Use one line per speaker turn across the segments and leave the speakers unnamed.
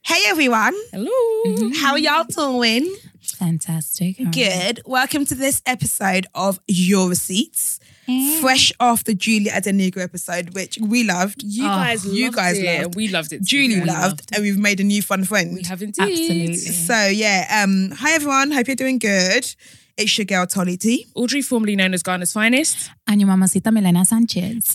Hey everyone.
Hello.
How are y'all doing?
Fantastic.
Good. Welcome to this episode of Your Receipts. Fresh off the Julie Adenigro episode, which we loved.
You guys loved it. And we loved it.
Julie loved, and we've made a new fun friend.
We have indeed.
Absolutely.
So yeah, hi everyone. Hope you're doing good. It's your girl Tolly T.
Audrey, formerly known as Ghana's finest.
And your mamacita Milena Sanchez.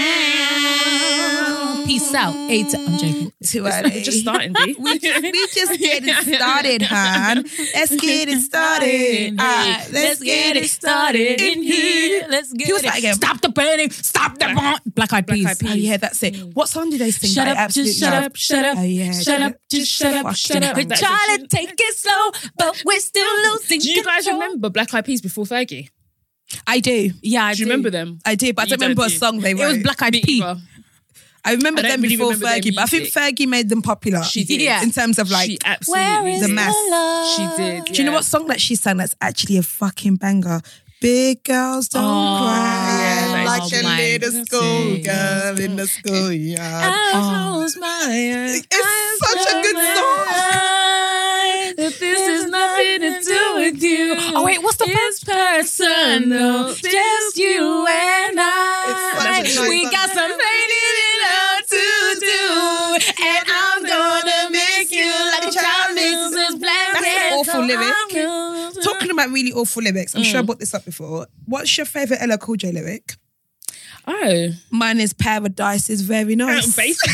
Peace out. I'm joking.
Too early.
We're just starting, B.
we just getting started, hon. Let's get it started. Let's get it started in here.
Let's get
Who was
it.
that again?
Stop the burning. Stop the burn. Black Eyed Peas.
Oh yeah, that's it. What song do they sing?
Shut
that I
up, just
absolutely
shut
love?
up, shut up,
Oh yeah,
shut up, just shut up, shut up.
Fucking
We're
hell.
trying to take it slow, but we're still losing
Do you guys
control.
remember Black Eyed Peas before Fergie?
I do.
Yeah, I
Do you remember them?
I do, but I
You
don't remember
don't,
a
do you?
song they wrote.
It was Black Eyed
Me
Peas.
either.
I remember
I don't
them
really
before
remember their
Fergie, but I think
music.
Fergie made them popular.
She did.
Yeah.
In terms of like,
She
Where
absolutely
is
The
did.
mass.
love?
She did.
do you know what song that she sang that's actually a fucking banger? Big girls don't cry
yeah,
like
oh
a
my
little schoolgirl in the schoolyard.
I close my eyes.
It's such a good song.
That this is nothing to do with you.
Oh wait, what's the
It's personal.
Just you and I.
It's such a
We
nice
got
song.
some fading out to do, and I'm gonna make you like a child makes his blanket.
That's an awful lyric.
lyric.
Talking about really awful lyrics, I'm sure I brought this up before. What's your favourite Ella Cool J lyric?
Oh.
Mine is Paradise is very nice.
Basic.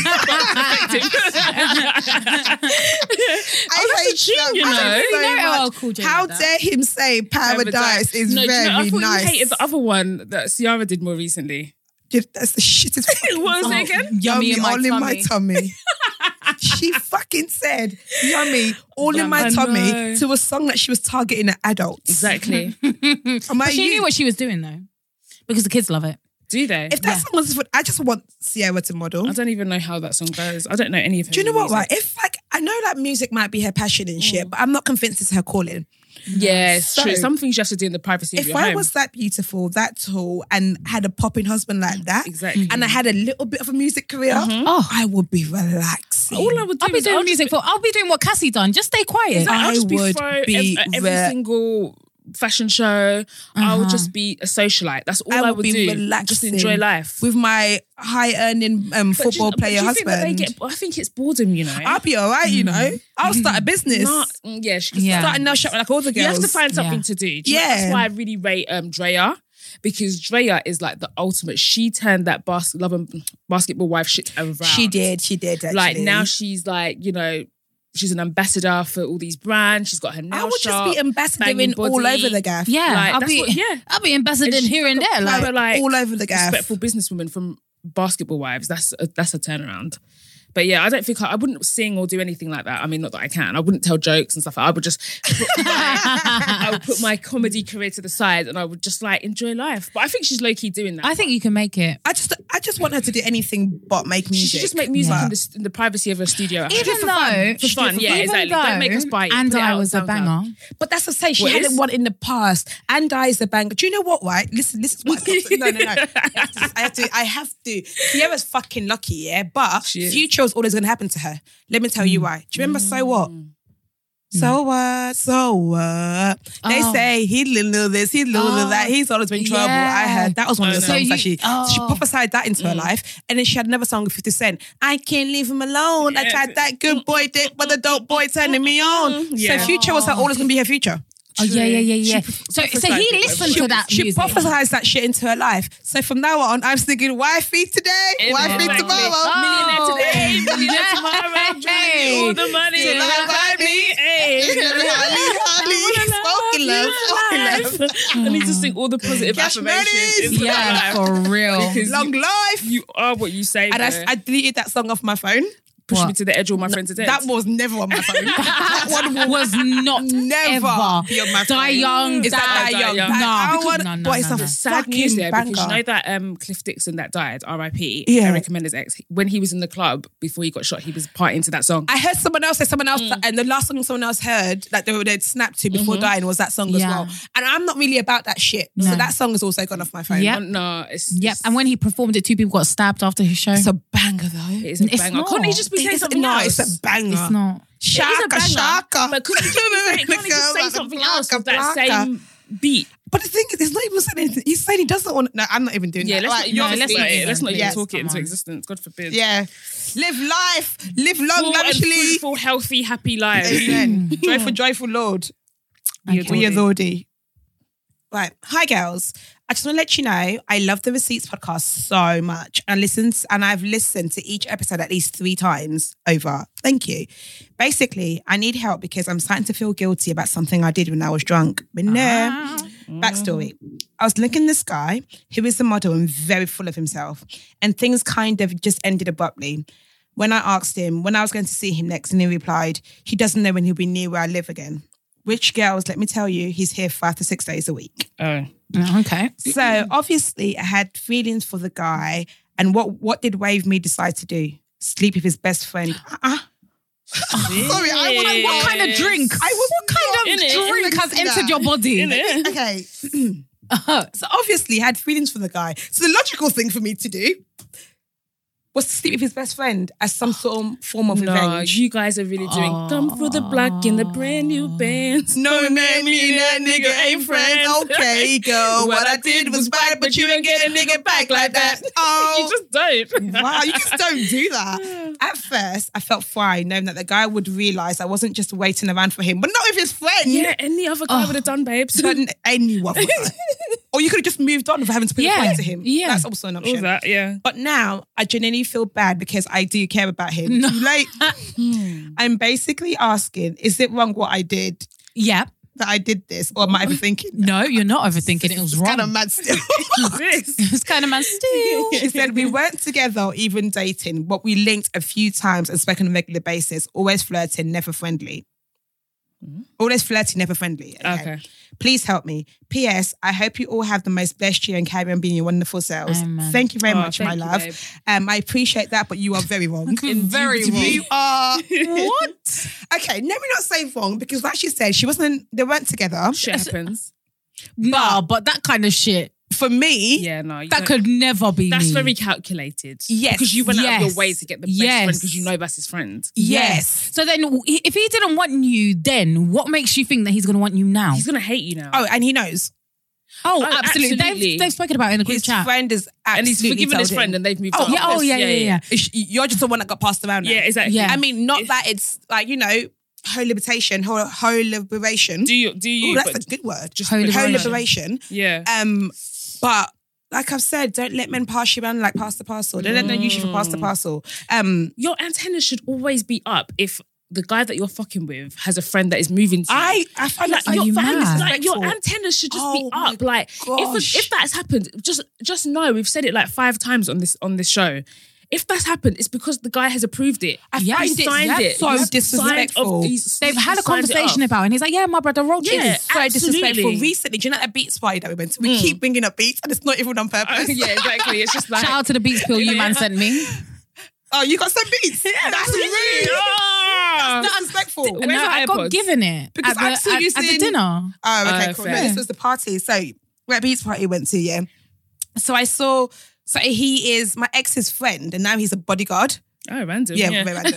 I hate
tune, you know.
I
I
don't know
much.
LL Cool J
How
like that.
dare him say Paradise is
No, do you know, I
very
thought
nice?
you hated the other one that Ciara did more recently.
Dude, that's the shittest fucking
What was it
song.
again?
Yummy in my
all in my
tummy.
tummy. She fucking said yummy all in my
I
tummy
know.
to a song that she was targeting at adults.
Exactly.
I'm like,
But she knew what she was doing though, because the kids love it.
Do they?
if that song was, I just want Sierra to model.
I don't even know how that song goes. I don't know any of her
Do you know what?
music.
Right? If like I know that music might be her passion and shit, but I'm not convinced it's her calling.
Yeah, it's
So,
true. Some things you have to do in the privacy of
If
your
I
home.
was that beautiful, that tall, and had a popping husband like that,
Exactly.
and I had a little bit of a music career, I would be relaxing.
all I would do
I'll be
is
doing music for. I'll be doing what Cassie done. Just stay quiet.
I'll just
I
be
would
throw
be
every single fashion show. I would just be a socialite. That's all I would
be
do.
relaxing,
Just enjoy life.
with my high-earning football player
do you think that
husband.
I think it's boredom, you know.
I'll be all right, you know. I'll start a business.
Yeah, she could
Yeah.
start
Start a nail shop like all the girls.
You have to find something
Yeah.
to do. Do you know,
Yeah.
that's why I really rate Drea, because Drea is like the ultimate. She turned that basketball wife shit around.
She did. Actually.
Like now she's like, you know, she's an ambassador for all these brands. She's got her nail
I would
shop,
just be ambassadoring
banging
all
body.
over the gaff.
Yeah,
Like,
I'll
that's
be.
what- yeah.
I'll be ambassador
And she's
here and
like a
there. Like,
proper, like,
all over the gaff.
respectful businesswoman from Basketball Wives. That's a turnaround. But yeah, I don't think I wouldn't sing or do anything like that. I mean, not that I can. I wouldn't tell jokes and stuff. I would just I would put my comedy career to the side and I would just like enjoy life. But I think she's low key doing that.
I think you can make it.
I just want her to do anything but make
she
music.
should just make music
But
in the privacy of her studio. at home.
Even though,
For fun, yeah,
even
exactly.
though
Don't make us buy it.
And
Put it
I
out
was
on
a
SoundCloud.
banger.
But that's the say. She
What
hadn't
is?
won in the past. And I is a banger. Do you know what? Right? Listen. This is what. No. I have to. Sierra's fucking lucky, yeah. But
She is.
future is always going to happen to her. Let me tell you why. Do you remember So What? So what? So what? They
Oh.
say he little this, he little that. He's always been trouble. I
Yeah.
heard that was one of the
So
songs
you-
that she prophesied that into her life, and then she had another song with 50 Cent. I can't leave him alone. I tried that good boy dick, but the dope boy turning me on.
Yeah.
So future was her always gonna be her future.
Oh yeah.
She
So
prophesied
he
it,
listened
She,
to that
she
music.
prophesied that shit into her life. So from now on, I'm singing wifey today, wifey
Exactly.
tomorrow.
Millionaire today, millionaire tomorrow.
Hey.
All the money.
Till I buy me.
Hey.
Spoken love.
I need to sing all the positive
Cash
affirmations.
monies.
into my
Yeah,
life.
for real.
Because
Long life.
you are what you say.
And
though.
I deleted that song off my phone.
Push me
What?
to the edge, all my friends are dead.
That was never on my phone. That one
was not
never
ever
be on my phone.
Die Young.
Is that Die Young?
No, but it's
a
no.
sad
fucking
news there,
banger.
because you know that Cliff Dixon that died, R.I.P.
Yeah.
Eric Mendes' ex. When he was in the club before he got shot, he was partying to that song.
I heard someone else say and the last song someone else heard that they'd snapped to before dying was that song as
Yeah.
well. And I'm not really about that shit.
No.
So that song has also gone off my phone.
Yeah.
No, it's
Yep. And when he performed it, 2 people got stabbed after his show.
It's a banger though.
it is a
It's
banger.
not.
Can't he just be say something else?
It's a banger.
It's not.
Shaka.
But couldn't you just say something else with that same beat?
But the thing is, he's not even saying anything. He's saying he doesn't want. No, I'm not even doing that.
Let's not even
Yes,
talk it
come
into
on.
existence. God forbid.
Yeah, live life, live long,
Full and
lavishly.
fruitful, healthy, happy lives.
Amen. Joyful Lord. We adore thee. Right. Hi, girls. I just want to let you know I love the Receipts podcast so much. I've listened to each episode at least 3 times over. Thank you. Basically, I need help because I'm starting to feel guilty about something I did when I was drunk. But no. Backstory. I was looking at this guy who is a model and very full of himself. And things kind of just ended abruptly. When I asked him when I was going to see him next, and he replied, he doesn't know when he'll be near where I live again. Which, girls, let me tell you, he's here 5 to 6 days a week.
Oh.
Okay.
So obviously I had feelings for the guy. And what did Wave Me decide to do? Sleep with his best friend. Sorry,
What kind of drink? What kind of drink has entered your body?
Okay. So obviously I had feelings for the guy. So the logical thing for me to do was to sleep with his best friend as some sort of form of
No,
revenge.
you guys are really doing come for the block in the brand new bands.
No, man, me and that nigga ain't friends. Okay, girl, what I did was bad, but you ain't get a nigga back like that. Oh,
You just don't.
wow, you just don't do that. At first, I felt fine knowing that the guy would realise I wasn't just waiting around for him, but not with his friend.
Yeah, any other guy would have done, babes.
But anyone would have. Or you could have just moved on for having to put your phone to him.
Yeah.
That's also an
All
option.
that, yeah.
But now I genuinely feel bad because I do care about him. Too late. I'm basically asking, is it wrong what I did?
Yeah.
That I did this? Or am I overthinking?
No, you're not overthinking it. It was wrong.
Kind of mad still.
It's kind of man still.
She said we weren't together or even dating, but we linked a few times and spoke on a regular basis, always flirting, never friendly. Always flirty, never friendly.
Okay.
Please help me. P.S. I hope you all have the most blessed year and carry on being your wonderful selves.
Amen.
Thank you very much,
thank
my
you,
love.
babe.
I appreciate that, but you are very wrong.
Very wrong.
You are.
What?
Okay, let me not say wrong because like she said, they weren't together.
Shit happens.
No, but that kind of shit.
For me,
Yeah, no.
That could never be
That's
me.
very calculated.
Yes.
Because you went out of
Yes.
your way to get the best
Yes.
friend because you know that's his friend.
yes.
So then, if he didn't want you then, what makes you think that he's going to want you now?
He's going to hate you now.
Oh, and he knows.
Oh,
Oh,
absolutely.
absolutely.
They've spoken about it in the group
His
chat.
friend is
and he's
absolutely
forgiven his
told
friend
him.
and they've moved
Oh,
on.
Yeah, yeah.
You're just the one that got passed around now.
Yeah, exactly.
Yeah.
I mean, not that it's like, whole liberation, whole liberation.
Do you?
Ooh, that's
but
a good word.
just
Whole
Whole
liberation.
liberation.
Yeah.
But like I've said, don't let men pass you around like pass the parcel. Don't let them use you for pass the parcel.
Your antennas should always be up if the guy that you're fucking with has a friend that is moving to you.
I find that
Are
so
you
fucking
mad?
Like your
disrespectful.
antennas should just
Oh
be
my
up. Like
gosh.
if that's happened, just know we've said it like 5 times on this show. If that's happened, it's because the guy has approved it.
I
Yeah,
find
he
it
signed it.
so
He's
disrespectful.
They've had a conversation about it, and he's like, yeah, my brother wrote
Yeah.
this.
so disrespectful.
absolutely.
Recently, do you know that Beats party that we went to? We keep bringing up Beats and it's not even on purpose.
Yeah, exactly. It's just like
Shout out to the Beats pill you man sent me.
Oh, you got some Beats? That's rude.
Ah!
That's disrespectful.
Where's
No,
our
I got
AirPods?
given it
Because I saw you
at the
saying-
dinner.
Oh, okay, cool.
fair.
No, this was the party. So we're at Beats party we went to, yeah. So I saw, so he is my ex's friend and now he's a bodyguard.
Oh, random.
Yeah, very random.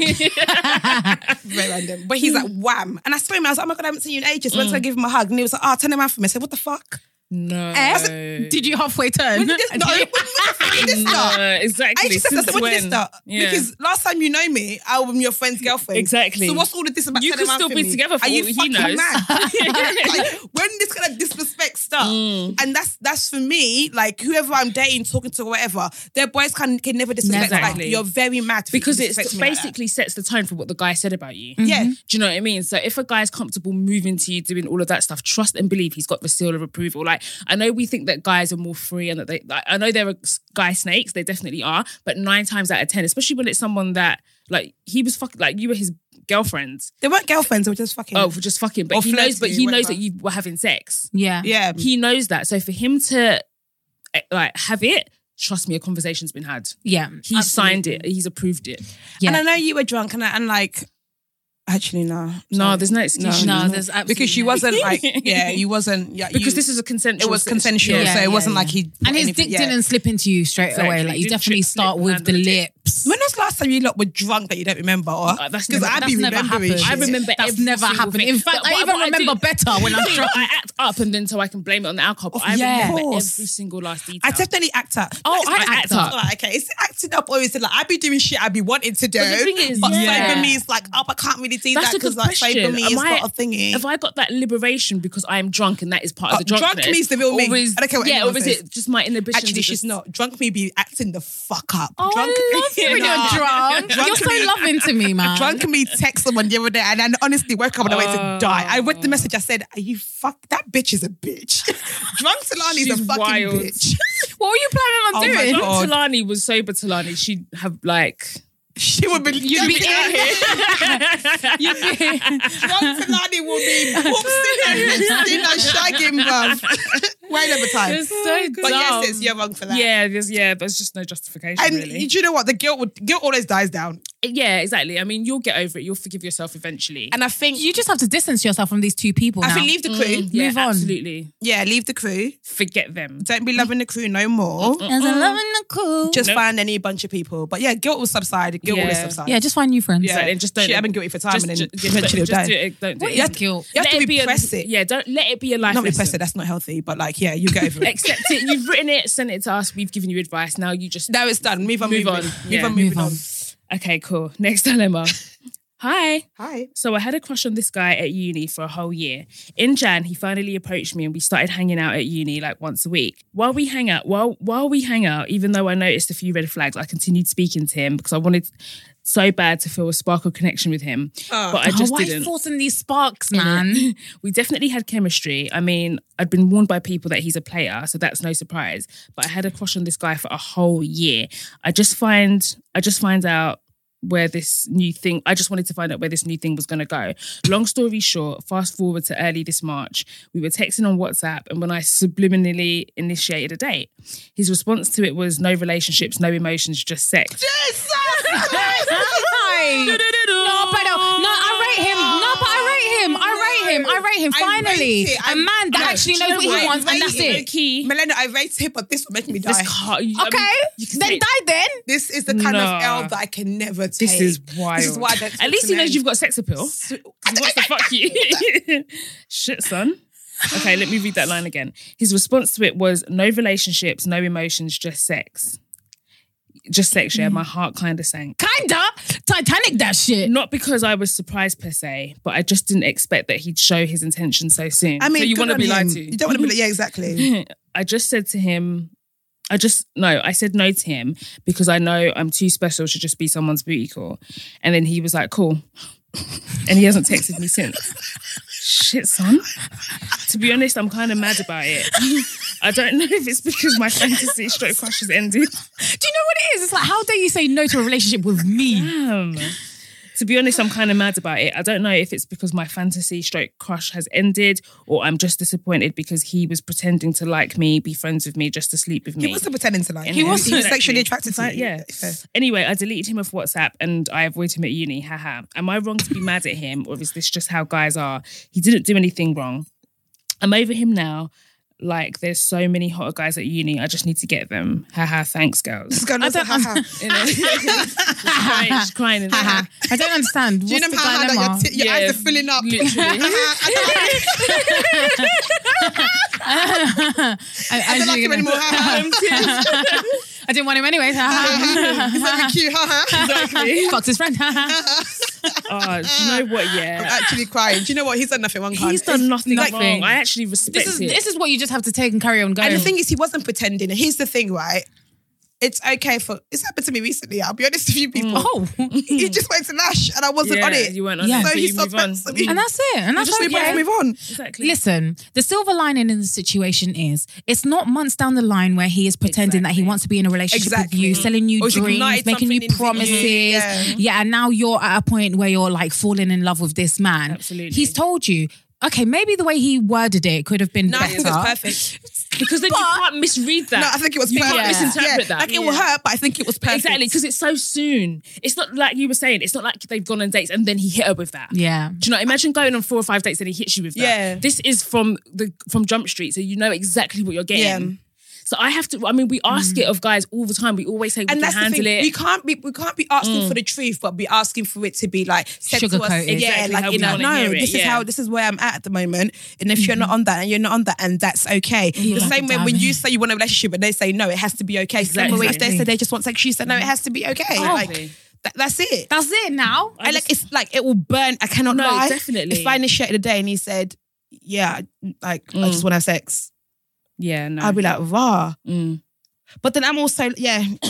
Very random. But he's like, wham. And I saw him, I was like, oh my God, I haven't seen you in ages. So I went to go give him a hug and he was like, oh, turn around for me. I said, what the fuck?
No.
Did you halfway turn?
When did this, no, when did this start?
No, exactly.
I just said,
Since
when did this start?
Yeah.
Because last time you know me, I was your friend's girlfriend.
Exactly.
So what's all of this about?
You
turning
could
around
still
for
be
me?
together for
Are you
all he
fucking
knows.
mad? Like, when this kind of disrespect start, and that's for me. Like whoever I'm dating, talking to, or whatever, their boys can never disrespect.
Never.
Like
Exactly.
you're very mad
because
it
it basically sets the tone for what the guy said about you.
Yeah.
Do you know what I mean? So if a guy's comfortable moving to you, doing all of that stuff, trust and believe he's got the seal of approval. Like I know we think that guys are more free and that they, like, I know there are guy snakes, they definitely are, but 9 times out of 10, especially when it's someone that like he was fucking, like you were his girlfriend.
They weren't girlfriends, they were just fucking.
Oh, for just fucking, but
Or
he knows,
flirty,
he knows
whatever.
that you were having sex.
Yeah.
Yeah.
He knows that. So for him to like have it, trust me, a conversation's been had.
Yeah.
He signed it. He's approved it.
Yeah.
And I know you were drunk and like Actually, no.
No, there's no excuse.
No, there's absolutely
because she wasn't like, you wasn't. Yeah,
because this is a consensual.
It was consensual, so it wasn't like he.
And his dick didn't slip into you straight away. Like you definitely start with the lips.
When was the last time you lot were drunk that you don't remember?
That's
because I'd be remembering.
I remember
that's never happened. In fact, I even remember better when I'm drunk.
I act up and then so I can blame it on the alcohol. But I remember every single last detail.
I definitely act up.
I act up.
Okay, is it acting up or is it like I be doing shit I be wanting to do?
But the thing is,
but for me, it's like, I can't really do that because like for me, it's not a thingy.
Have I got that liberation because I am drunk and that is part of the drunkenness?
Drunk me is the real me. I don't care what anyone says.
Or is it just my inhibition?
Actually, she's not. Drunk me be acting the fuck up.
Oh,
drunk,
I love you when you're drunk. You're so loving to me, man.
Drunk me text someone the other day and I honestly woke up on the way to die. I read the message. I said, "Are you fuck? That bitch is a bitch." Drunk Talani's a fucking
wild.
bitch.
What were you planning on doing?
Drunk Talani was sober Talani. She'd have like.
She would be. You'd be out here. Drunk Talani will be whoopsing and shagging, bruv. Right over time.
It's so
but yes, you're wrong for that.
Yeah, there's just no justification.
And
really.
do you know what? The guilt always dies down.
Yeah, exactly. I mean, you'll get over it. You'll forgive yourself eventually.
And I think
you just have to distance yourself from these two people.
I think leave the crew.
Move on.
Absolutely.
Yeah, leave the crew.
Forget them.
Don't be loving the crew no more.
As a loving the crew.
Just find any bunch of people. But yeah, guilt will subside. Guilt will subside.
Yeah, just find new friends.
Yeah,
and just don't.
Shit, I've been guilty for time, and then eventually you'll die.
Don't do
What
it.
is guilt?
You have to repress it.
Yeah, don't let it be a life
Not
lesson.
repress it. That's not healthy. But like, yeah, you get over it.
Accept it. You've written it, sent it to us. We've given you advice. Now you just
Now it's done. Move on.
Move on.
Moving on.
Okay, cool. Next dilemma. Hi.
Hi.
So I had a crush on this guy at uni for a whole year. In Jan, he finally approached me and we started hanging out at uni like once a week. While we hang out, even though I noticed a few red flags, I continued speaking to him because I wanted so bad to feel a spark of connection with him. But I just
why
didn't.
forcing these sparks, man?
We definitely had chemistry. I mean, I'd been warned by people that he's a player, so that's no surprise. But I had a crush on this guy for a whole year. I just wanted to find out where this new thing was going to go. Long story short, fast forward to early this March, we were texting on WhatsApp and when I subliminally initiated a date, his response to it was no relationships, no emotions, just sex.
Jesus!
I rate him. Finally, a man that actually knows what he wants, and that's it.
Melena, I rate him, but this will make me die.
Then die then.
This is the kind of L that I can never take.
This is wild.
This is why I don't
At least he knows you've got sex appeal. He wants to fuck you. Shit, son. Okay, let me read that line again. His response to it was no relationships, no emotions, just sex. Just sex, yeah. My heart kind of sank.
Kinda? Titanic that shit.
Not because I was surprised per se, but I just didn't expect that he'd show his intention so soon.
I mean,
so you want to be lied to.
You don't want to be like, yeah, exactly.
I just said to him, I said no to him because I know I'm too special to just be someone's booty call. And then he was like, cool. And he hasn't texted me since. Shit, son. To be honest, I'm kind of mad about it. I don't know if it's because my fantasy stroke crush has ended.
Do you know what it is? It's like, how dare you say no to a relationship with me?
Damn. To be honest, I'm kind of mad about it. I don't know if it's because my fantasy stroke crush has ended or I'm just disappointed because he was pretending to like me, be friends with me, just to sleep with me.
He wasn't pretending to like you.
He was
sexually attracted to you.
Yeah. Anyway, I deleted him off WhatsApp and I avoid him at uni. Haha. Am I wrong to be mad at him or is this just how guys are? He didn't do anything wrong. I'm over him now. Like, there's so many hotter guys at uni. I just need to get them. Haha, thanks, girls.
She's crying.
She's crying.
I don't understand.
Do you know how that your eyes are filling up?
Literally.
I don't like him anymore.
I didn't want him anyway.
He's not cute.
Exactly.
Fucked his friend.
Oh, do you know what? Yeah.
I'm actually crying. Do you know what? He's done nothing wrong.
He's done nothing wrong. I actually respect it.
This is what you just have to take and carry on going.
And the thing is, he wasn't pretending. Here's the thing, right? It's okay it's happened to me recently. I'll be honest with you people.
Oh.
He just went to Lash and I wasn't on it.
You weren't on it.
So
So
he
you move on.
And that's it. And that's okay.
Move on.
Exactly.
Listen, the silver lining in the situation is it's not months down the line where he is pretending that he wants to be in a relationship with you, selling you dreams, making you promises. Yeah, and now you're at a point where you're like falling in love with this man.
Absolutely.
He's told you, okay, maybe the way he worded it could have been better.
I think it's perfect.
Because then you can't misread that.
No, I think it was
you
perfect.
can't misinterpret that.
Like it will hurt, but I think it was perfect.
Exactly, because it's so soon. It's not like you were saying. It's not like they've gone on dates and then he hit her with that.
Yeah.
Do you know? Imagine going on 4 or 5 dates and he hits you with that.
Yeah.
This is from Jump Street, so you know exactly what you're getting. Yeah. So I have to. I mean, we ask it of guys all the time. We always say we can handle it.
We can't be asking for the truth, but be asking for it to be like said to us. Yeah,
exactly
like this is where I'm at the moment. And if you're not on that, and you're not on that, and that's okay. The same way when you say you want a relationship, and they say no, it has to be okay.
Exactly.
If they say they just want sex, you say no, it has to be okay. Like that's it.
That's it now.
It's like it will burn. I cannot lie.
Definitely.
If I initiated a day and he said, yeah, like I just want to have sex.
Yeah, no.
I'd be like, rah. But then I'm also, no.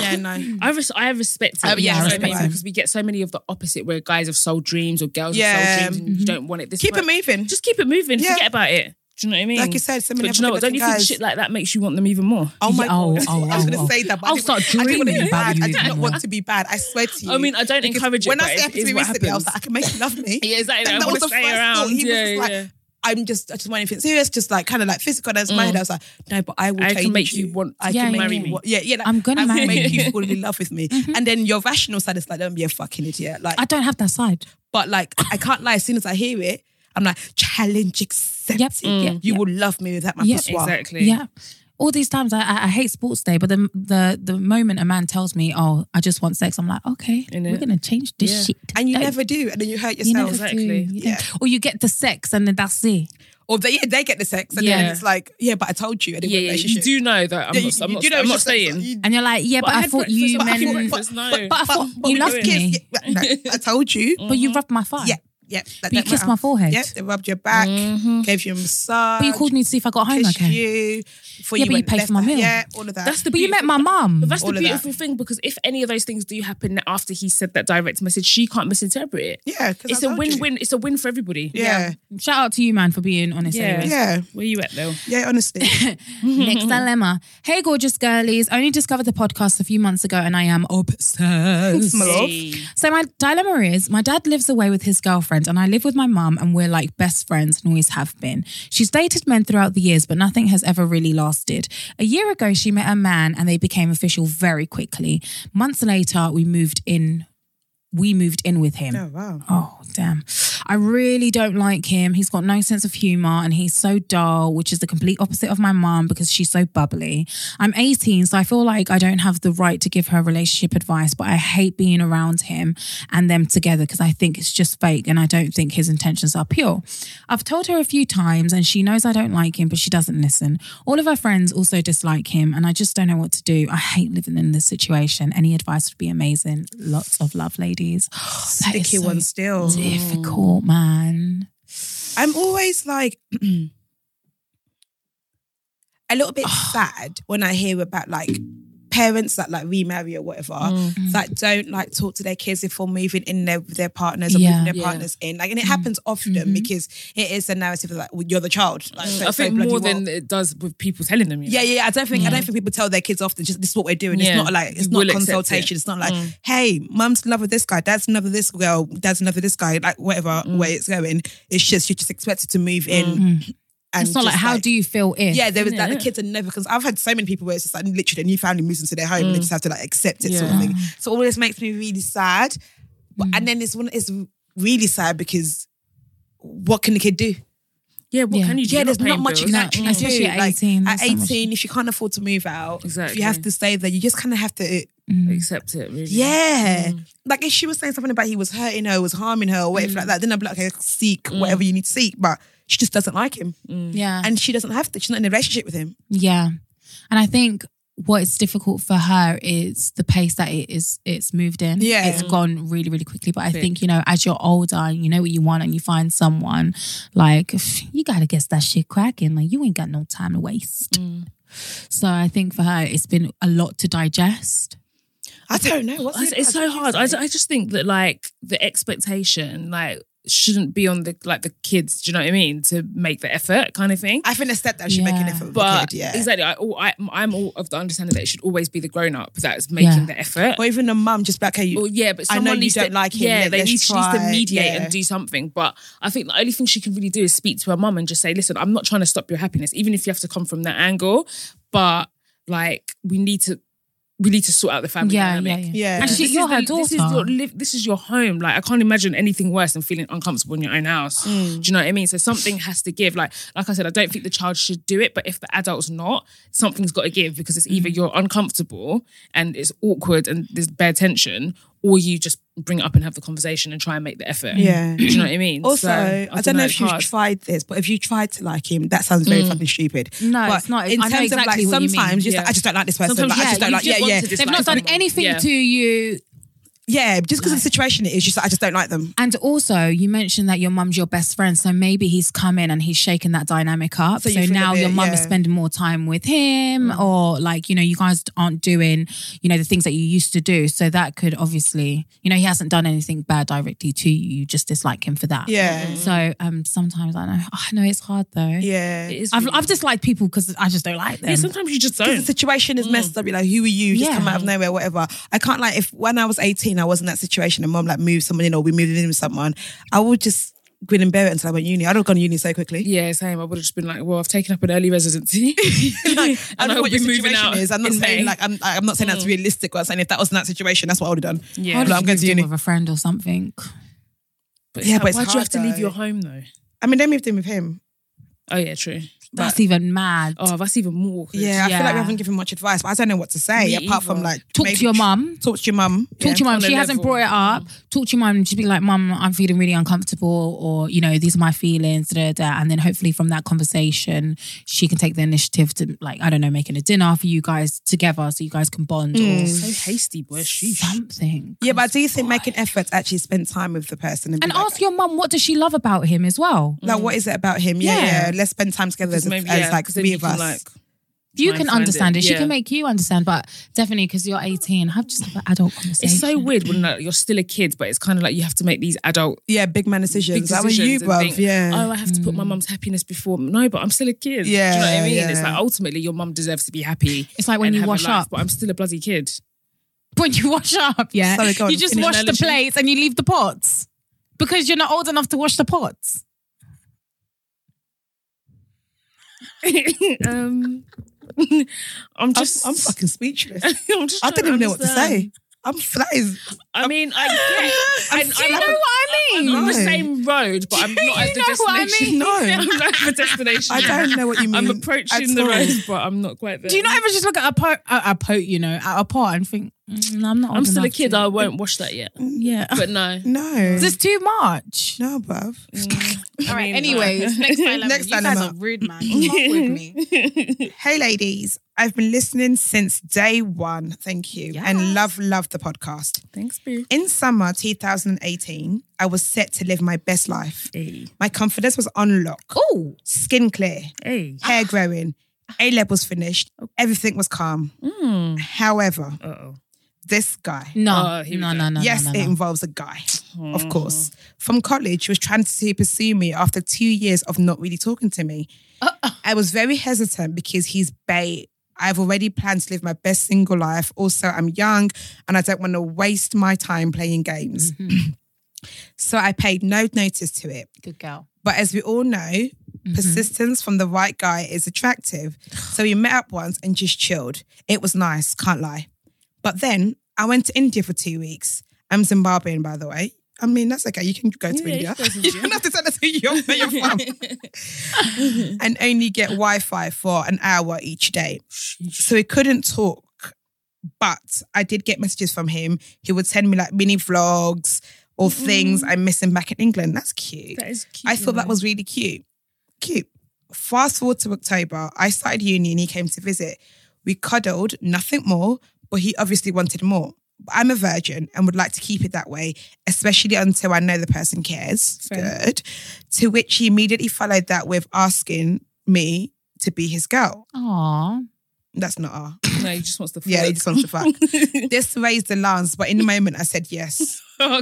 I respect it. Because we get so many of the opposite where guys have sold dreams or girls have sold dreams and you don't want it this way.
Keep it moving.
Just keep it moving. Yeah. Forget about it. Do you know what I mean?
Like you said,
but you know what? Don't you think shit like that makes you want them even more?
Oh my God. I was going to say that, but
I'll start dreaming about you.
I did not want to be bad. I swear to you.
I mean, I don't encourage it,
when I said it to me recently, I was like, I can make you love me.
Yeah, exactly. I want to stay around.
He was just like, I just want anything serious, just like kind of like physical. That's my head. I was like, no, but I will change you.
I can make you want to marry me.
Like,
I'm gonna
make you fall in love with me. And then your rational side is like, don't be a fucking idiot. Like
I don't have that side.
But like, I can't lie. As soon as I hear it, I'm like, challenge accepted. You will love me with that, my
exactly.
Yeah. All these times I hate sports day, but the moment a man tells me, oh, I just want sex, I'm like, okay, we're going to change this shit.
And you never do. And then you hurt yourself.
Exactly.
Yeah.
Or you get the sex and then that's it.
Or they get the sex and then it's like, but I told you. I didn't want a relationship.
You do know that I'm not staying.
And you're like, but I thought you meant... But I thought you loved me.
No, I told you.
But you rubbed my thigh.
Yeah.
But you kissed my forehead.
Yeah, they rubbed your back, gave you a massage.
But you called me to see if I got home okay.
You.
But you paid for my meal.
Yeah, all of that.
But you met my mum.
But that's the beautiful thing, because if any of those things do happen after he said that direct message, she can't misinterpret it.
Yeah,
it's a win-win. It's a win for everybody.
Yeah.
Shout out to you, man, for being honest.
Yeah.
Where you at, though?
Yeah, honestly.
Next dilemma. Hey, gorgeous girlies. Only discovered the podcast a few months ago and I am obsessed.
My love.
So my dilemma is, my dad lives away with his girlfriend and I live with my mum and we're like best friends and always have been. She's dated men throughout the years, but nothing has ever really lasted. A year ago, she met a man and they became official very quickly. Months later, we moved in with him.
Oh, wow.
Oh, damn. I really don't like him. He's got no sense of humour and he's so dull, which is the complete opposite of my mum because she's so bubbly. I'm 18, so I feel like I don't have the right to give her relationship advice, but I hate being around him and them together because I think it's just fake and I don't think his intentions are pure. I've told her a few times and she knows I don't like him, but she doesn't listen. All of her friends also dislike him and I just don't know what to do. I hate living in this situation. Any advice would be amazing. Lots of love, ladies.
Sticky one still.
Difficult, man.
I'm always like a little bit sad when I hear about like parents that like remarry or whatever that don't like talk to their kids before moving in there with their partners or moving their partners in. Like, and it happens often because it is a narrative of like, well, you're the child. Like,
I think more than it does with people telling them.
I don't think people tell their kids often. Just this is what we're doing. It's not like it's not consultation. It's not like, hey, mum's in love with this guy, dad's in love with this girl, dad's in love with this guy. Like whatever way it's going, it's just you're just expected to move in. And
it's not like, how do you feel if?
Yeah, there was like the kids are never, because I've had so many people where it's just like literally a new family moves into their home and they just have to like accept it sort of thing. So all this makes me really sad. But, and then it's really sad because what can the kid do?
Yeah, what can you do?
Yeah, there's not much you can actually do.
Especially at 18.
Like, at 18, if you can't afford to move out, if you have to stay there, you just kind of have to
accept it, really.
Yeah. Like if she was saying something about he was hurting her, was harming her or whatever like that, then I'd be like, okay, seek whatever you need to seek. But she just doesn't like him.
Yeah.
And she doesn't have to. She's not in a relationship with him.
Yeah. And I think what is difficult for her is the pace that it's moved in.
Yeah.
It's gone really, really quickly. But I think, you know, as you're older, you know what you want and you find someone, like, you got to get that shit cracking. Like, you ain't got no time to waste. So I think for her, it's been a lot to digest.
I don't know.
It's so hard. I just think that, like, the expectation, like, shouldn't be on the kids. Do you know what I mean? To make the effort, kind of thing.
I think the stepdad should make an effort with the kid. Yeah,
exactly. I'm all of the understanding that it should always be the grown up that's making the effort,
or even the mum. Just like, hey,
but someone
I know you don't like him.
Yeah, she needs to mediate and do something. But I think the only thing she can really do is speak to her mum and just say, "Listen, I'm not trying to stop your happiness, even if you have to come from that angle, but like we need to sort out the family dynamic."
Yeah.
And you're her daughter.
This is your home. Like, I can't imagine anything worse than feeling uncomfortable in your own house. Do you know what I mean? So something has to give. Like I said, I don't think the child should do it, but if the adult's not, something's got to give, because it's either you're uncomfortable and it's awkward and there's bare tension, or you just bring it up and have the conversation and try and make the effort.
Yeah.
Do you know what I mean?
Also, I don't know if you've tried this, but if you tried to like him, that sounds very fucking stupid.
No,
but
it's not.
In
I know
terms
exactly
of like,
what
sometimes
you mean.
I just don't like this person.
Sometimes
I just don't like.
They've not done anything to you.
Yeah, just because of the situation it is, just I just don't like them.
And also, you mentioned that your mum's your best friend, so maybe he's come in and he's shaken that dynamic up. So now your mum is spending more time with him, or like, you know, you guys aren't doing, you know, the things that you used to do. So that could obviously, you know, he hasn't done anything bad directly to you. You just dislike him for that.
Yeah.
So sometimes I know it's hard though.
Yeah.
It is
I've disliked people because I just don't like them.
Yeah, sometimes you just don't.
Because the situation is messed up. You're like, who are you? Just come out of nowhere, whatever. I can't like, if when I was 18, I was in that situation and mum like moved someone in, or we moved in with someone, I would just grin and bear it until I went uni. I'd have gone to uni so quickly.
Yeah, same. I would have just been like, well, I've taken up an early residency.
Like,
and I
know what your
moving
situation
out
is. I'm not saying
May.
like I'm not saying that's realistic, but I'm saying if that was in that situation, that's what I would have done.
Yeah.
I'm going to uni
with a friend or something.
But
yeah, but it's
why'd you have to leave
though.
your home though?
I mean, they moved in with him.
Oh yeah, true.
That's even mad.
Oh, that's even more.
Yeah, I feel like we haven't given much advice, but I don't know what to say
Me
apart
either.
from like
Talk to your mum.
Talk to your mum.
Talk to your mum.
On a
She hasn't
level.
brought it up. Talk to your mum and just be like, Mum, I'm feeling really uncomfortable, or, you know, these are my feelings, and then hopefully from that conversation, she can take the initiative to, like, I don't know, making a dinner for you guys together so you guys can bond or
So hasty, boy. Sheesh.
something.
Yeah, but I do think making efforts actually spend time with the person and
And
be like,
ask your mum, what does she love about him as well?
like, what is it about him? Yeah. Let's spend time together as
Maybe,
like
because then
three
you
of
can,
us.
like,
You
try
can
and find
understand it. She
Yeah.
can make you understand, but definitely because you're 18, have just an adult conversation.
It's so weird when like, you're still a kid, but it's kind of like you have to make these adult
Big man decisions. That was you,
decisions and
bruv.
think,
Yeah.
oh, I have to put my mum's happiness before. No, but I'm still a kid.
Yeah,
Do you know what I mean?
yeah.
It's like ultimately your mum deserves to be happy.
It's like when
and
you
have a
wash
life,
up.
but I'm still a bloody kid.
When you wash up, yeah,
Sorry, go on.
you just
Finish
wash the
analogy.
plates and you leave the pots because you're not old enough to wash the pots.
I'm just.
I'm fucking speechless.
I'm just
I don't even know what to
understand.
say. That is.
I mean, I get.
Do you know what I mean?
I'm on the
No.
same road, but I'm not at the
know what I
destination.
mean?
No.
I'm not at the destination.
I don't know what you mean.
I'm approaching
at
the
all.
road, but I'm not quite there.
Do you not ever just look at a pot, you know, at a pot and think, I'm not old
I'm still a
enough
kid.
to-
I won't wash that yet.
Yeah.
But no.
No.
Is this too much?
No, bruv.
All right,
mean,
anyways, next dilemma.
Next
You guys
dilemma.
are rude, man. Come up with me.
Hey, ladies. I've been listening since day one. Thank you. And love the podcast.
Thanks, boo.
In summer 2018, I was set to live my best life.
Hey.
My confidence was on lock.
Oh,
Skin clear.
Hey.
Hair growing. A-levels finished. Everything was calm. However,
Uh-oh.
this guy.
no.
Here we
No,
go.
no, no.
Yes,
no,
it
no.
involves a guy, of course. From college, he was trying to pursue me after 2 years of not really talking to me. I was very hesitant because he's bait. I've already planned to live my best single life. Also, I'm young and I don't want to waste my time playing games. So I paid no notice to it.
Good girl.
But as we all know, persistence from the right guy is attractive. So we met up once and just chilled. It was nice, can't lie. But then I went to India for 2 weeks. I'm Zimbabwean, by the way. I mean, that's okay. You can go to India.
you can go to
You don't have to tell us who where you're from. And only get Wi-Fi for an hour each day. So we couldn't talk. But I did get messages from him. He would send me like mini vlogs or things I miss him back in England. That's cute.
That is cute.
I thought that was really cute. Cute. Fast forward to October, I started uni and he came to visit. We cuddled, nothing more, but he obviously wanted more. I'm a virgin and would like to keep it that way, especially until I know the person cares.
Fair.
Good. To which he immediately followed that with asking me to be his girl.
Aw.
That's not our.
No, he just wants to fuck.
Yeah, he just wants to fuck. This raised the alarms, but in the moment I said yes.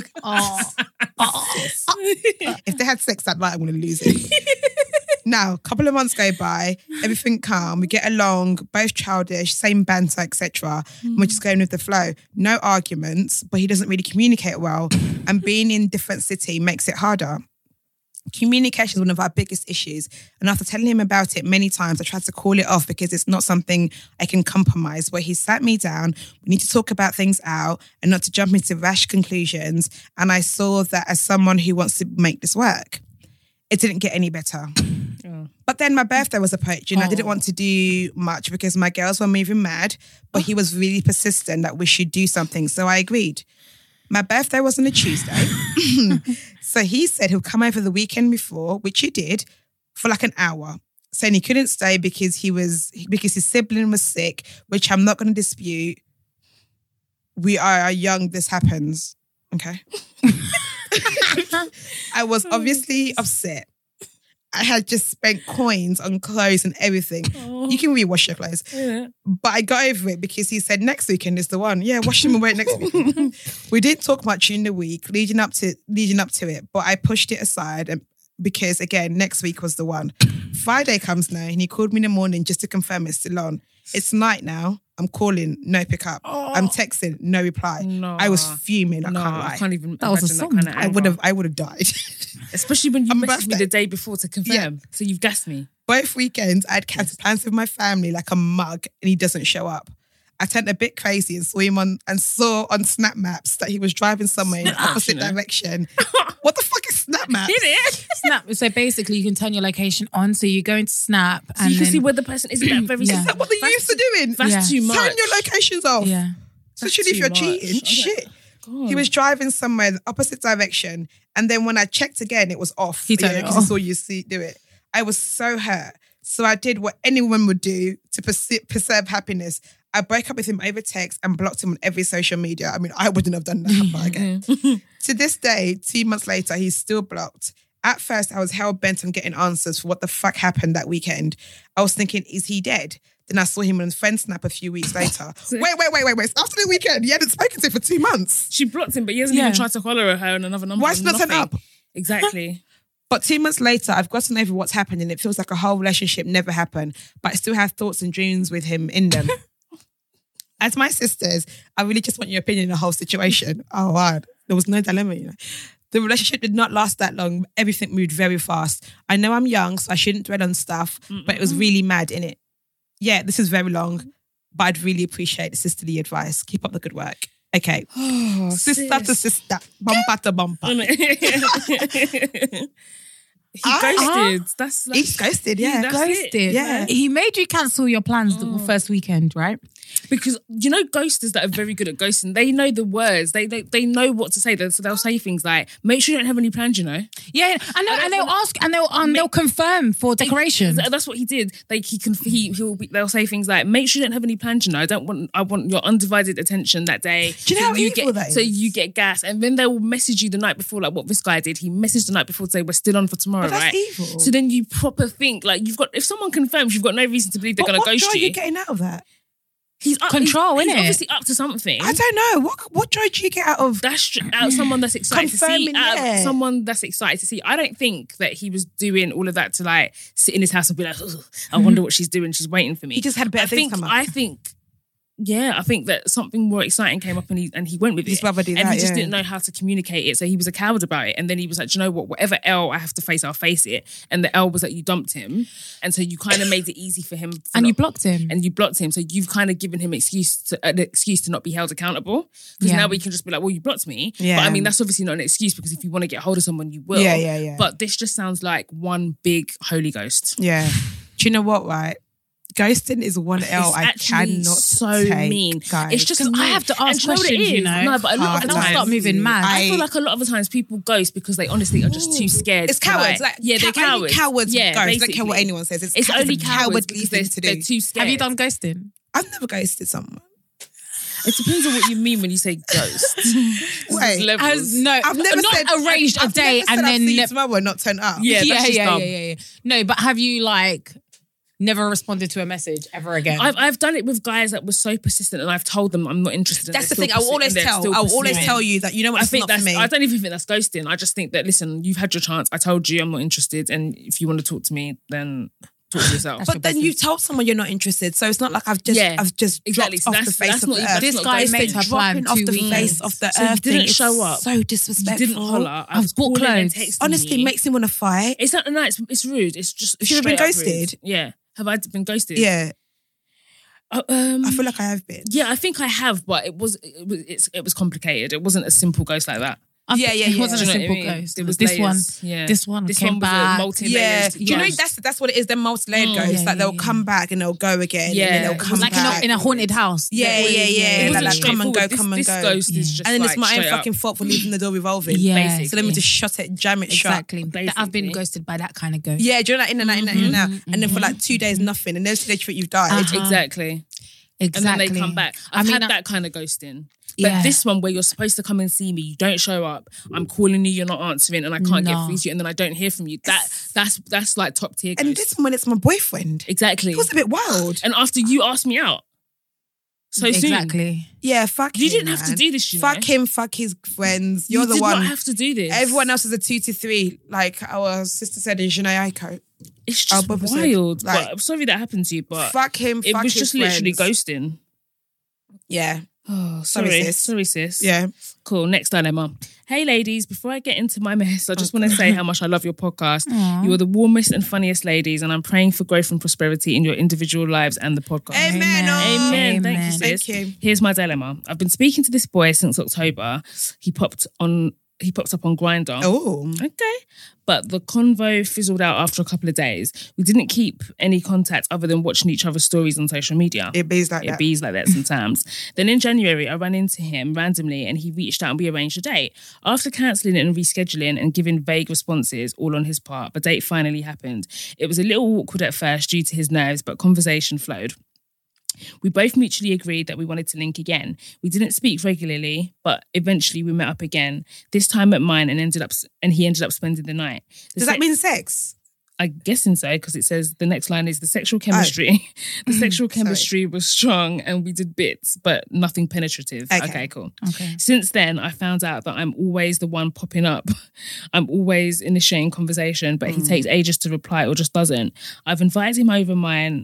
If they had sex that night, I'm going to lose it. Now, a couple of months go by, everything calm, we get along, both childish, same banter, etc. We're just going with the flow. No arguments, but he doesn't really communicate well. And being in different city makes it harder. Communication is one of our biggest issues. And after telling him about it many times, I tried to call it off because it's not something I can compromise. But he sat me down. We need to talk about things out and not to jump into rash conclusions. And I saw that as someone who wants to make this work. It didn't get any better. But then my birthday was approaching. I didn't want to do much because my girls were moving mad, but he was really persistent that we should do something. So I agreed. My birthday was on a Tuesday. So he said he'll come over the weekend before, which he did, for like an hour, saying he couldn't stay because his sibling was sick, which I'm not going to dispute. We are young, this happens. Okay. I was obviously upset. I had just spent coins on clothes and everything. You can rewash your clothes. Yeah. But I got over it because he said next weekend is the one. Yeah, wash them away next weekend. We didn't talk much in the week leading up to it, but I pushed it aside because again, next week was the one. Friday comes now and he called me in the morning just to confirm it's still on. It's night now. I'm calling, no pick up. I'm texting, no reply. No. I was fuming. I can't even imagine that kind of anger. I would have died.
Especially when you messaged me the day before to confirm. Yeah. So you've gassed me.
Both weekends, I'd cancelled plans with my family like a mug and he doesn't show up. I turned a bit crazy and saw on Snap Maps that he was driving somewhere in the opposite direction. What the fuck is Snap Maps?
Did it?
Snap. So basically, you can turn your location on. So you go into Snap
and you can see where the person is. That very.
Is that what they used to doing?
That's too much.
Turn your locations off.
Yeah.
Especially if you're cheating. Shit. God. He was driving somewhere the opposite direction, and then when I checked again, it was off.
He turned it off.
I saw you do it. I was so hurt. So I did what any woman would do to preserve happiness. I broke up with him over text and blocked him on every social media. I mean, I wouldn't have done that but again. To this day, 2 months later, he's still blocked. At first, I was hell-bent on getting answers for what the fuck happened that weekend. I was thinking, is he dead? Then I saw him on Friend Snap a few weeks later. Wait. After the weekend, he hadn't spoken to him for 2 months.
She blocked him, but he hasn't even tried to follow her on another number.
Why is nothing up?
Exactly.
But 2 months later, I've gotten over what's happened and it feels like a whole relationship never happened, but I still have thoughts and dreams with him in them. As my sisters, I really just want your opinion on the whole situation. Oh, wow. There was no dilemma, you know. The relationship did not last that long. Everything moved very fast. I know I'm young, so I shouldn't dwell on stuff, but it was really mad, innit? Yeah, this is very long, but I'd really appreciate the sisterly advice. Keep up the good work. Okay. Sister to sister. Bumper to bumper.
He ghosted.
He's ghosted, yeah.
Ghosted.
Yeah.
He made you cancel your plans the first weekend, right?
Because you know ghosters that are very good at ghosting, they know the words. They know what to say. So they'll say things like, make sure you don't have any plans, you know?
Yeah, and they'll ask and they'll confirm for decoration.
That's what he did. They'll say things like, make sure you don't have any plans, you know? I want your undivided attention that day.
Do you know how evil that is?
So you get gas. And then they'll message you the night before, like what this guy did. He messaged the night before to say, we're still on for tomorrow,
but that's
right?
Evil.
So then you proper think, like if someone confirms, you've got no reason to believe they're going to ghost you.
What joy are you getting out of that?
He's
control, isn't it?
He's obviously up to something.
I don't know. What joy do you get out of
someone that's excited to see? Someone that's excited to see. I don't think that he was doing all of that to like sit in his house and be like, I wonder what she's doing. She's waiting for me.
He just had better things come up.
I think that something more exciting came up and he went with it.
His brother did
and
that,
he just didn't know how to communicate it. So he was a coward about it. And then he was like, do you know what? Whatever L I have to face, I'll face it. And the L was that you dumped him. And so you kind of made it easy for him.
And you blocked him.
And you blocked him. So you've kind of given him an excuse to not be held accountable. Because now we can just be like, well, you blocked me. Yeah. But I mean, that's obviously not an excuse because if you want to get hold of someone, you will.
Yeah.
But this just sounds like one big holy ghost.
Yeah. Do you know what, right? Ghosting is one L I cannot
so
take,
mean.
Guys.
It's just
I have to ask questions, you know.
No, but a lot of the
times
time,
start moving mad.
I feel like a lot of the times people ghost because they honestly are just too scared.
It's cowards.
They're cowards.
Cowards ghost. I don't care what anyone says. It's
only cowards
because they're
too scared.
Have you done ghosting?
I've never ghosted someone.
It depends on what you mean when you say ghost.
Wait,
I've never said arranged a day and then
tomorrow not turn up.
Yeah.
No, but have you like never responded to a message ever again.
I've done it with guys that were so persistent, and I've told them I'm not interested.
That's the thing. I'll always tell you that, you know what, it's not for me.
I don't even think that's ghosting. I just think that, listen, you've had your chance. I told you I'm not interested, and if you want to talk to me, then talk to yourself.
But then you told someone you're not interested, so it's not like I've just
exactly.
dropped off the face of the earth.
This guy made her plan
off the face of the earth.
Didn't show up.
So disrespectful.
You didn't holler.
I've bought clothes.
Honestly, makes me want to fight.
It's not nice. It's rude. It's just.
Have you ever been ghosted?
Yeah. Have I been ghosted?
Yeah. I feel like I have been.
Yeah, I think I have, but it was complicated. It wasn't a simple ghost like that.
It wasn't a simple ghost. It was this layers. This one came back.
Multi-layers.
Do you know that's what it is? They're multi-layered ghosts. Like they'll come back and they'll go again.
Yeah,
and then they'll come
back. Like in a haunted house.
Yeah. Like come and go.
This ghost is just.
And then it's my own fucking fault for leaving the door revolving.
Yeah.
So let me just shut it, jam it shut.
Exactly. I've been ghosted by that kind of ghost.
Yeah, do you know that in and out, and then for like 2 days nothing, and then 2 days you think you've died.
Exactly. And then they come back. I've had that kind of ghosting. But this one where you're supposed to come and see me, you don't show up, I'm calling you, you're not answering, and I can't get through to you, and then I don't hear from you. That's like top tier ghost.
And this one, it's my boyfriend.
Exactly.
It was a bit wild.
And after you asked me out so soon.
Exactly.
Yeah, fuck him.
You didn't have to do this,
Fuck him, fuck his friends. You're the one.
You did not have to do this.
Everyone else is a 2 to 3, like our sister said in Jhené Aiko.
It's just wild. Like, I'm sorry that happened to you, but
fuck him,
it
fuck
was
his
just
friends.
literally ghosting.
Yeah.
Oh, sorry, sis.
Yeah.
Cool. Next dilemma. Hey, ladies, before I get into my mess, I just want to say how much I love your podcast. Aww. You are the warmest and funniest ladies, and I'm praying for growth and prosperity in your individual lives and the podcast.
Amen.
Amen. Thank you, sis.
Thank you.
Here's my dilemma. I've been speaking to this boy since October. He popped up on Grindr.
Oh.
Okay. But the convo fizzled out after a couple of days. We didn't keep any contact other than watching each other's stories on social media.
It bees like
that sometimes. Then in January, I ran into him randomly and he reached out and we arranged a date. After cancelling it and rescheduling and giving vague responses, all on his part, the date finally happened. It was a little awkward at first due to his nerves, but conversation flowed. We both mutually agreed that we wanted to link again. We didn't speak regularly, but eventually we met up again. This time at mine, and he ended up spending the night.
Does that mean sex?
I'm guessing so, because it says the next line is the sexual chemistry. The sexual chemistry was strong and we did bits, but nothing penetrative. Okay, cool.
Okay.
Since then, I found out that I'm always the one popping up. I'm always initiating conversation, but he takes ages to reply or just doesn't. I've invited him over mine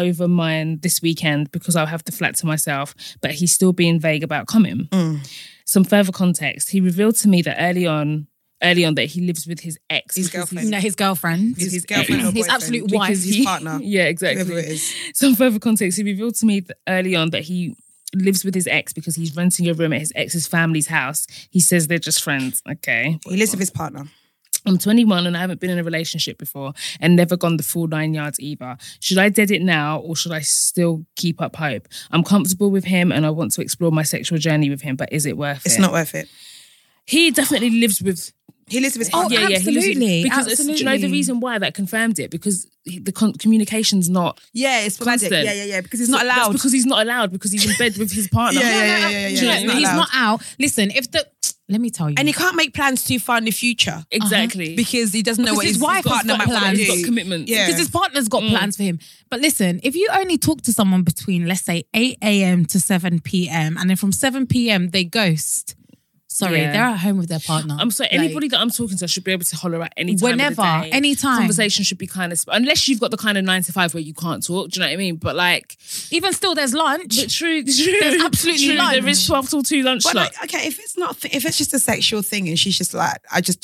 this weekend because I'll have the flat to myself, but he's still being vague about coming. Some further context. He revealed to me that early on that he lives with his ex.
His girlfriend.
No, his girlfriend.
His girlfriend or
his absolute wife.
His partner.
Yeah, exactly.
Whoever it is.
Some further context. He revealed to me early on that he lives with his ex because he's renting a room at his ex's family's house. He says they're just friends. Okay.
He lives with his partner.
I'm 21 and I haven't been in a relationship before and never gone the full 9 yards either. Should I dead it now or should I still keep up hope? I'm comfortable with him and I want to explore my sexual journey with him, but is it worth it?
It's not worth it.
He definitely lives with...
He lives with his partner.
Yeah,
absolutely.
Because do you know the reason why that confirmed it? Because the communication's not
it's
constant.
Yeah. Because he's not allowed.
That's because he's not allowed because he's in bed with his partner.
Yeah.
He's not out. Listen, let me tell you.
And he can't make plans too far in the future.
Exactly.
Because he doesn't know what
his wife
partner might want to do.
He's got commitments.
Yeah.
Because his partner's got plans for him. But listen, if you only talk to someone between, let's say, 8 a.m. to 7 p.m. and then from 7 p.m. they ghost. Sorry, they're at home with their partner.
I'm sorry, anybody that I'm talking to should be able to holler at any time
whenever,
of the day.
anytime.
Conversation should be kind of... Unless you've got the kind of 9 to 5 where you can't talk, do you know what I mean? But like...
Even still, there's lunch.
But true.
There's absolutely lunch.
There is 12 till 2 lunch slot.
Like, okay, if it's just a sexual thing and she's just like, I just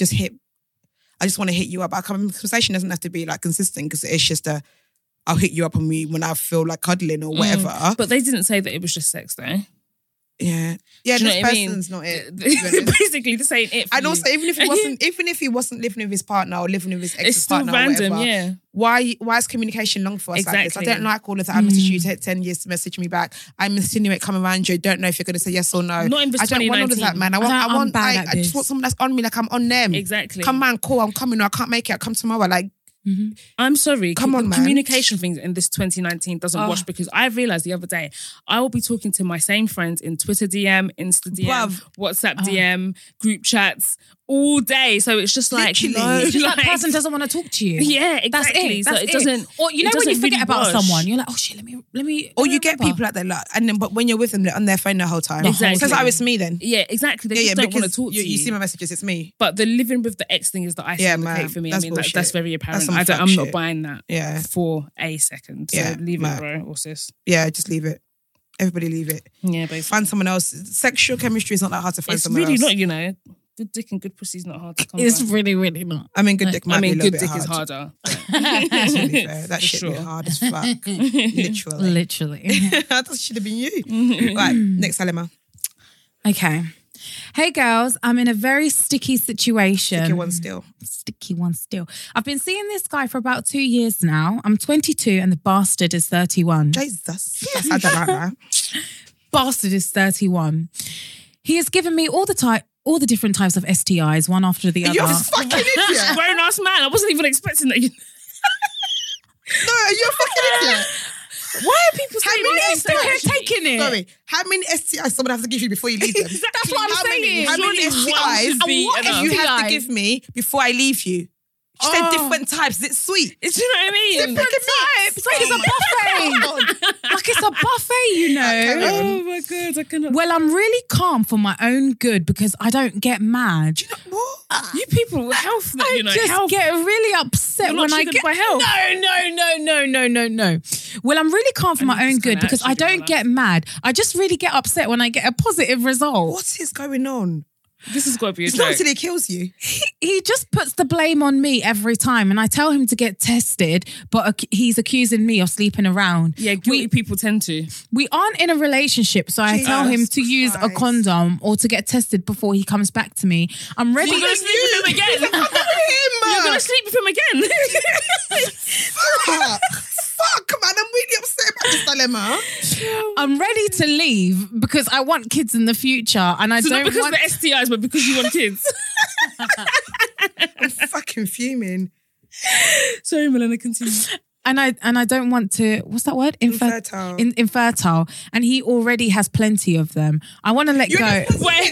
want to hit you up. Our conversation doesn't have to be like consistent because it's just I'll hit you up on me when I feel like cuddling or whatever.
But they didn't say that it was just sex though.
Yeah, this person's not it.
Basically, this ain't it.
And also, even if he wasn't living with his partner or living with his ex partner,
it's still random.
Whatever,
yeah.
Why is communication long for us
exactly.
like this? I don't like all of that. I message you, take 10 years to message me back. I insinuate come around you. Don't know if you're going to say yes or no.
Not in this
I don't want all of that, man. I just want someone that's on me like I'm on them.
Exactly.
Come man, cool. I'm coming. Or I can't make it. I'll come tomorrow. Like,
I'm sorry.
Come on, man.
Communication things in this 2019 doesn't wash, because I realised the other day I will be talking to my same friends in Twitter DM, Insta DM, WhatsApp DM, group chats all day. So it's just like,
that person doesn't want to talk to you.
Yeah, exactly.
That's it.
So it doesn't.
Or you know when you forget about someone, you're like, oh shit, let me.
Or you get people out there, like, and then but when you're with them, they're on their phone the whole time.
Exactly.
Because I was me then.
Yeah, exactly. They just don't want to talk to you.
You see my messages, it's me.
But the living with the ex thing is the icing on the cake for me. I mean, that's very apparent. I'm not buying that for a second. So leave it, bro, or sis.
Yeah, just leave it. Everybody leave it.
Yeah, basically.
Find someone else. Sexual chemistry is not that hard to find someone else.
It's really not, you know. Good dick and good pussy is not hard to come
It's
by.
really, really not.
I mean, good dick might be a little bit
is
hard.
harder.
That's really fair. That shit be hard as fuck. Literally. That should have been you. Right, next Salima.
Okay. Hey girls, I'm in a very sticky situation. Sticky one still. I've been seeing this guy for about 2 years now. I'm 22 and the bastard is 31.
Jesus. I don't like that.
Bastard is 31. He has given me all the different types of STIs, one after the other.
You're a fucking idiot.
Grown ass man. I wasn't even expecting that.
No, you're a fucking idiot.
Why are people
taking it?
Sorry, how many STIs someone have to give you before you leave them?
That's what I'm saying.
How many STIs you have to give me before I leave you? She said different types. It's sweet.
Do you know what I mean?
Different types. Like it's a buffet. Like it's a buffet, you know.
Oh my God, I cannot.
Well, I'm really calm for my own good because I don't get mad.
Do you know what?
You people with health,
I just get really upset when I get
by health.
No. Well, I'm really calm for my own good because I don't get mad. I just really get upset when I get a positive result.
What is going on?
This has got to be a
joke. It's not until he kills you.
He just puts the blame on me every time, and I tell him to get tested, but he's accusing me of sleeping around.
Yeah, guilty people tend to.
We aren't in a relationship, so I tell him to use a condom or to get tested before he comes back to me. I'm ready.
You're going to sleep with him again. You're going to sleep with him again.
Fuck, man, I'm really upset about this dilemma.
I'm ready to leave because I want kids in the future, and I don't
not because
want
of the STIs, but because you want kids.
I'm fucking fuming.
Sorry, Melina, continue.
And I don't want to, what's that word?
Infertile.
Infertile. And he already has plenty of them. I want to let go.
Wait.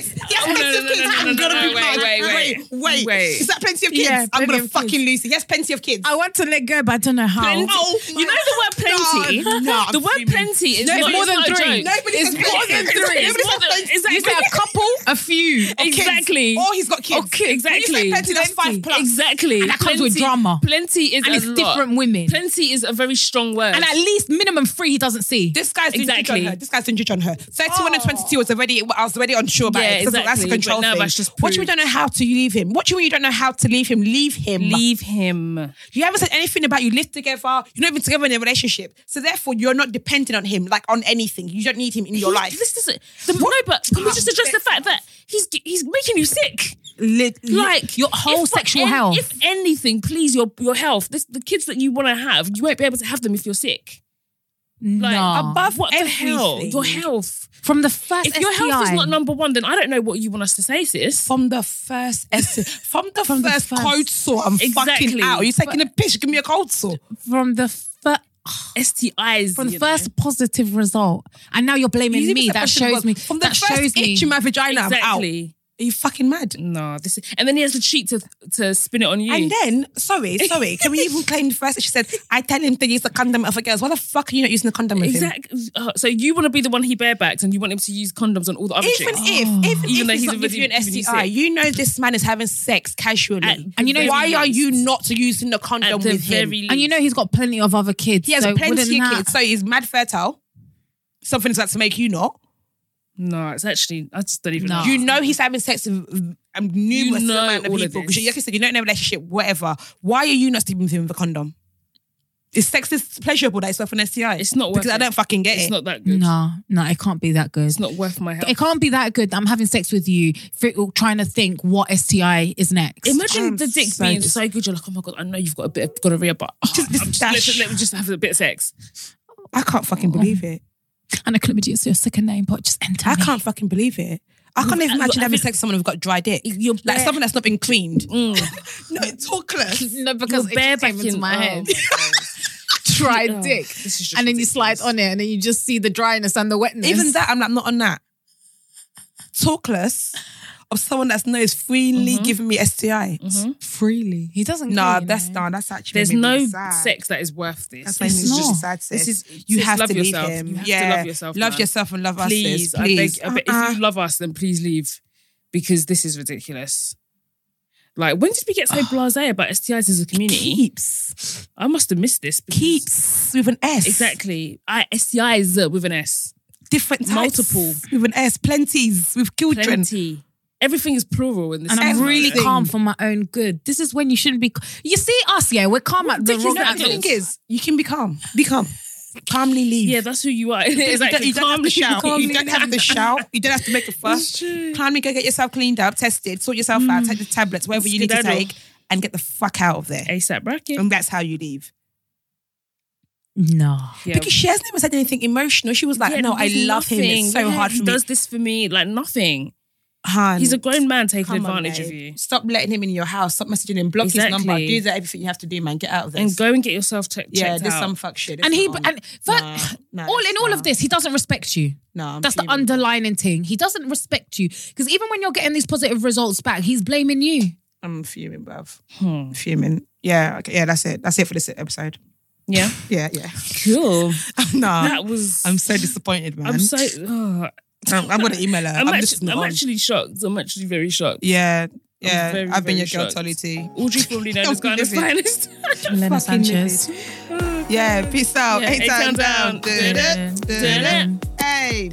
Is that plenty of kids?
Yeah,
I'm going to fucking lose it. He has plenty of kids.
I want to let go, but I don't know how.
You know the word plenty?
No,
the word plenty is
more than three.
It's more than three.
Is that a couple? A few.
Exactly.
Or he's got kids.
Exactly.
When you say plenty, that's 5+.
Exactly.
And that comes with drama.
Plenty is
and it's different women.
Plenty is a very strong word.
And at least minimum 3 he doesn't see.
This guy's doing judge on her. This guy's doing judge on her. 31 and 22 I was already unsure about it.
Exactly.
That's a control thing. What do you mean you don't know how to leave him? What do you mean you don't know how to leave him? Leave him.
Leave him.
You haven't said anything about you live together. You're not even together in a relationship. So therefore, you're not dependent on him, like on anything. You don't need him in your life.
This isn't. No, but can we just address the fact that he's making you sick? Like
your whole sexual health.
If anything, please, your health. The kids that you want to have, you won't be able to have them if you're sick. Like, above what the hell? Your health.
From the first
If your health is not number one, then I don't know what you want us to say, sis.
From the first cold sore, I'm fucking out. Are you taking a piss? Give me a cold sore.
From the
STIs.
From the first positive result. And now you're blaming me. That shows me.
From the first itch in my vagina, I'm out. Are you fucking mad?
No, and then he has the cheek to spin it on you.
And then, sorry, can we even claim the first? She said, I tell him to use the condom with other girls. Why the fuck are you not using the condom with him?
So you want to be the one he barebacks and you want him to use condoms on all the other chicks?
Even if he's not giving you an STI, you know this man is having sex casually. And you know, why are you not using the condom with him?
And you know he's got plenty of other kids.
He has plenty of kids. So he's mad fertile. Something's about to make you not.
No, it's actually, I just don't even know.
You know he's having sex with numerous amount of people. Because like I said, you're not in a relationship, whatever. Why are you not sleeping with him with a condom? Is sex is pleasurable that it's worth an STI?
It's not worth
because I don't fucking get it.
It's not that good.
No, it can't be that good.
It's not worth my health.
It can't be that good that I'm having sex with you trying to think what STI is next.
Imagine the dick being so good. You're like, oh my God, I know you've got a bit of gonorrhea, but let me just have a bit of sex.
I can't fucking believe it.
And chlamydia is your second name, but just enter
I can't fucking believe it. I can't even imagine having sex with someone who's got dry dick. Like someone that's not been creamed.
No, talkless.
No, because it just came into my head. Dry dick. And then you slide on it and then you just see the dryness and the wetness.
Even that, I'm like, not on that. Talkless of someone that's knows freely giving me STI.
Freely. He doesn't
No, that's actually
there's no sex that is worth this.
That's just sad sex.
This is
you have
love
to leave
yourself.
him.
You have to love yourself.
Love yourself and love us.
Please.
Please.
I beg, if you love us, then please leave. Because this is ridiculous. Like, when did we get so blasé about STIs as a community?
Keeps.
I must have missed this.
Keeps with an S.
Exactly. STIs with an S.
Different types.
Multiple.
With an S. Plenties. With children.
Plenty. Everything is plural in this.
And I'm really calm for my own good. This is when you shouldn't be. You see us, we're calm at the wrong
angle. The thing is, you can be calm. Be calm. Calmly leave.
Yeah, that's who you are.
You don't have to shout. You don't have to shout. You don't have to make a fuss. Calmly go get yourself cleaned up, tested, sort yourself out, take the tablets, whatever you need to take, and get the fuck out of there.
ASAP bracket.
And that's how you leave.
No.
Yeah.
Because she hasn't even said anything emotional. She was like, no, I love him. It's so hard for me.
He does this for me. Like, nothing.
Han,
he's a grown man taking advantage of you.
Stop letting him in your house. Stop messaging him. Block his number. Do everything you have to do, man. Get out of this.
And go and get yourself checked out.
There's some fuck shit.
And all of this, he doesn't respect you.
No,
that's the underlining thing. He doesn't respect you. Because even when you're getting these positive results back, he's blaming you.
I'm fuming, bruv. Fuming. Yeah, okay, yeah, that's it. That's it for this episode.
Yeah?
Yeah.
Cool.
I'm so disappointed, man. I'm going to email her.
I'm actually shocked. I'm actually very shocked.
Yeah. I've been your girl, Tolly T.
Audrey formerly known as Ghana's finest.
Lena Sanchez.
Yeah, peace out. 8 times down. Hey.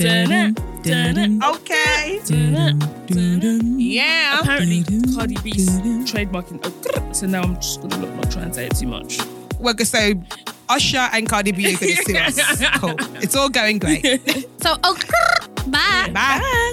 Okay. Yeah.
Apparently, Cardi B's trademarking. So now I'm just going to not try and say it too much.
Well, so Usher and Cardi B are going to sue us. Cool. It's all going great.
So, bye.
Bye.